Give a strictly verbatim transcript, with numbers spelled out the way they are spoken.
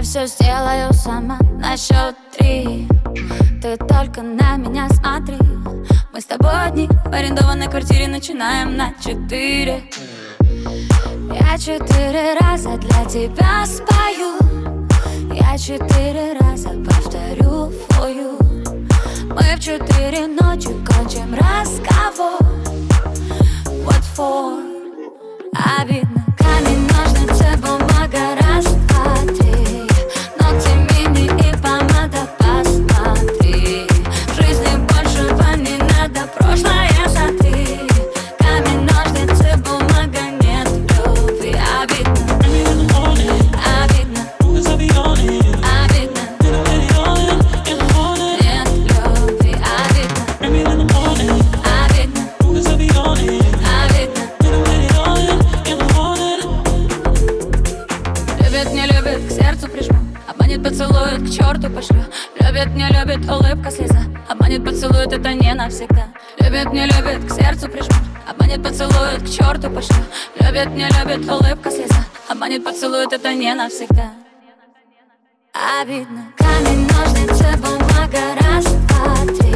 все сделаю сама на счет три. Ты только на меня смотри. Мы с тобой одни в арендованной квартире, начинаем на четыре. Я четыре раза для тебя спою, я четыре раза повторю for you. Мы в четыре ночи кончим разговор. What for? Обидно. Камень, ножницы, бумага, раз, два, три. Ногти, мини и помада, посмотри. В жизни большего не надо, прошлое сотри. Камень, ножницы, бумага, нет любви. Обидно. Обидно. Обидно. Нет любви. Обидно. Обидно. Любит, не любит, к сердцу прижму. Обманет, поцелует, к черту пошлю. Любит, не любит, улыбка, слеза. Обманет, поцелует, это не навсегда. Любит, не любит, к сердцу прижму. Обманет, поцелует, к черту пошлю. Любит, не любит, улыбка, слеза. Обманет, поцелует, это не навсегда. Обидно. Камень, ножницы, бумага, раз, два, три.